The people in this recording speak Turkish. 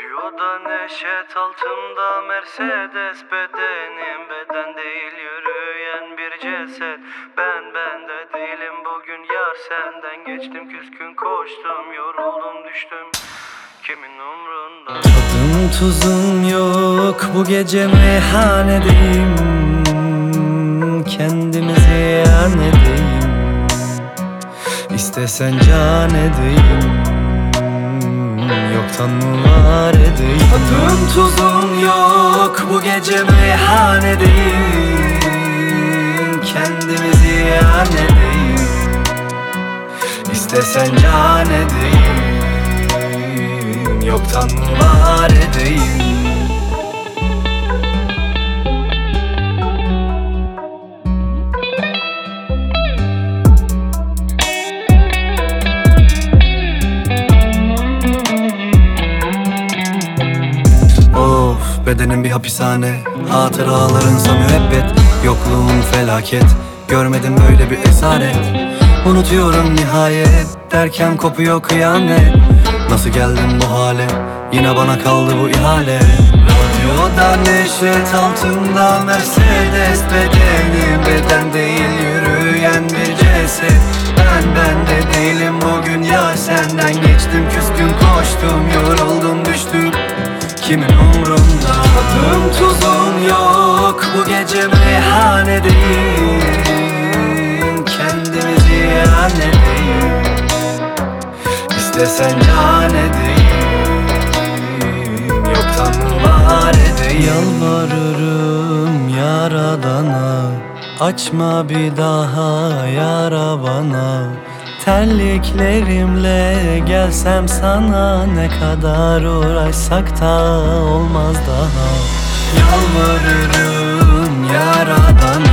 Radyoda neşet, altımda Mercedes, bedenim beden değil, yürüyen bir ceset. Ben de değilim bugün, yar senden geçtim, küskün koştum, yoruldum düştüm, kimin umrunda? Tadım tuzum yok, bu gece meyhanedeyim, kendimi ziyan edeyim, İstesen can edeyim, yoktan mı var edeyim. Tadım tuzum yok, bu gece meyhanedeyim, kendimi ziyan edeyim, İstesen can edeyim, yoktan mı var edeyim. Of, bedenim bir hapishane, hatıralarınsa müebbet, yokluğun felaket, görmedim böyle bir esaret. Unutuyorum nihayet, derken kopuyor kıyamet. Nasıl geldim bu hale, yine bana kaldı bu ihale. Radyoda neşet, altında Mercedes, bedenim beden değil, yürüyen bir ceset. Ben de değilim bugün, ya senden geçtim, küskün koştum, yoruldum düştüm, kimin umrunda? Tadım tuzum yok, bu gece meyhanedeyim, kendimi ziyan edeyim, İstesen can edeyim, yoktan var edeyim. Yalvarırım yaradana, açma bir daha yara bana. Terliklerimle gelsem sana, ne kadar uğraşsak da olmaz daha. Yalvarırım yaradana,